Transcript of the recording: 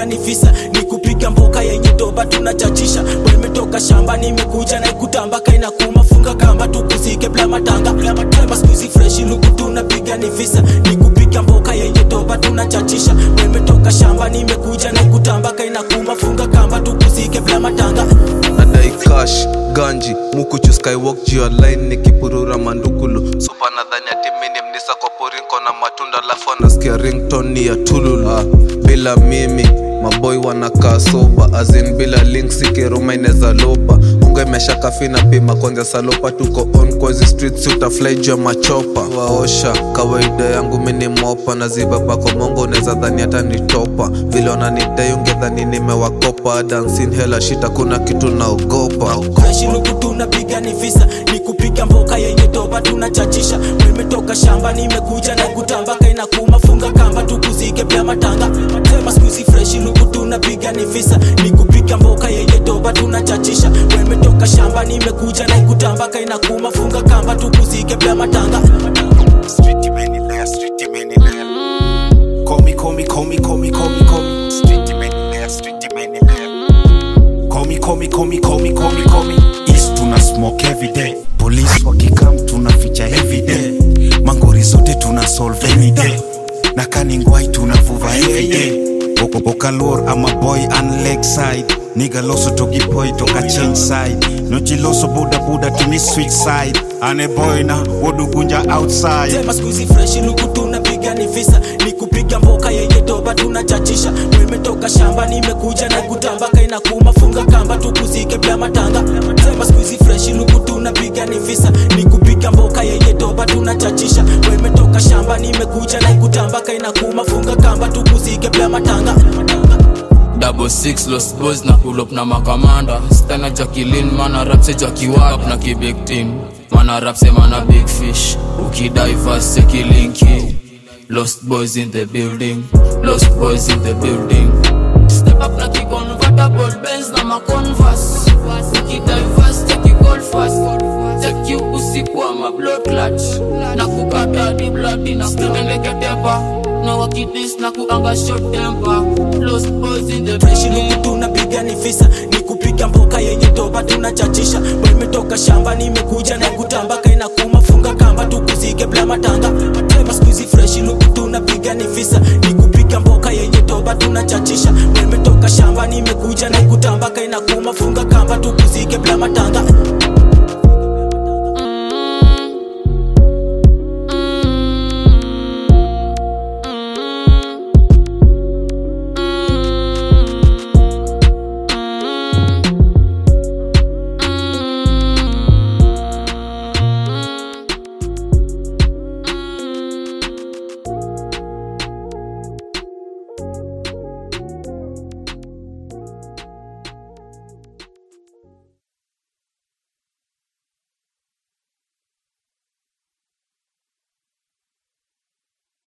tunapiga ni visa, ni kupiga mboka yenye doba tunachachisha. Boy nimetoka shamba nimekuja na ikutambaka inakuma, funga kamba tukuzike bla matanga. Kama squeezy fresh luku tunapiga ni visa, ni kupiga mboka yenye doba tunachachisha. Boy nimetoka shamba nimekuja na ikutambaka inakuma, funga kamba tukuzike bla matanga. Nadai cash, ganji, mukuchu skywalk juu ya line nikipurura mandukulu. Super nadhani ati mini mnisa kwa porinko na matunda lafu nasikia ringtone ya tululu. Bila mimi, maboy wanakaa soba, as in bila links ikiruma ineza lopa. Unga imesha kafina pima kwanza salopa, tuko on kwa hizi streets utafly juu ya machopa. Waosha, kawaida yangu mini mopa, naziba pako mongo neza dhani hata nitopa. Vile wananidai ungedhani nimewakopa, dancing hella shit hakuna kitu naogopa. Fresh luku tunapiga ni visa, ni kupiga mboka yenye doba tunachachisha. Nimetoka shamba nimekuja na kutambaka inakuma, funga kamba tukuzike bla matanga. Sema squeezy fresh luku tunapiga ni visa, ni kupiga mboka yenye doba tunachachisha. Nimetoka shamba nimekuja na kutambaka inakuma, funga kamba tukuzike bla matanga. Street imenilea, street imenilea. Call me. Street imenilea, street imenilea. Call me. East tuna smoke every day. Police wakikam tunaficha every day. Mangori zote tuna solve every day. Na kaningwai tunavuva every day. Bokalor ama boy and leg side. Nigga loso toki boy toka change side. Nochi loso buda tuni switch side. Ane boy na wodu gunja outside. Sema squeezy fresh luku tunapiga ni visa, ni kupiga mboka yenye doba tunachachisha. Nimetoka shamba nimekuja na kutambaka inakuma, funga kamba tukuzike bla matanga. Sema squeezy fresh luku tunapiga ni visa, ni kupiga mboka yenye doba tunachachisha. Nimetoka shamba nimekuja na kutambaka inakuma, funga kamba tukuzike bla matanga. 66 Lost Boys na pull up na makamanda. Stana Jacqueline mana rap se Jackie Wap na ki big team. Mana rap se mana big fish. Ukidivers se kilinki. Lost Boys in the building. Lost Boys in the building. Step up na ki convertible Benz na ma Converse. Ukidivers take you gold fast. Take you usiku ama blood clutch. Na kukata di blood na skineleke tepa. Na wakidis na kuanga short temper. Lost Boys in the fresh luku tunapiga ni visa, ni kupiga mboka yenye doba tunachachisha. Boy nimetoka shamba nimekuja na kutambaka inakuma, funga kamba tukuzike bla matanga. Sema squeezy fresh luku tunapiga ni visa, ni kupiga mboka yenye doba tunachachisha. Boy nimetoka shamba nimekuja na kutambaka inakuma, funga kamba tukuzike bla matanga.